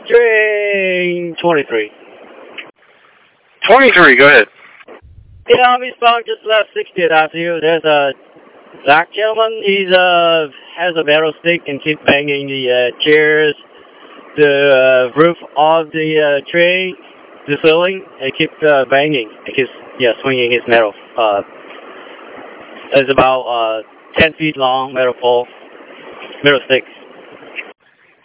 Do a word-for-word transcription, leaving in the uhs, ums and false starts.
Train twenty-three. twenty-three, go ahead. Yeah, I'm eastbound, just left sixtieth after you. There's a black gentleman. He's uh has a metal stick and keeps banging the uh, chairs, the uh, roof of the uh, train, the ceiling, and keeps uh, banging. He keeps yeah swinging his metal. Uh, it's about uh ten feet long metal pole, metal stick.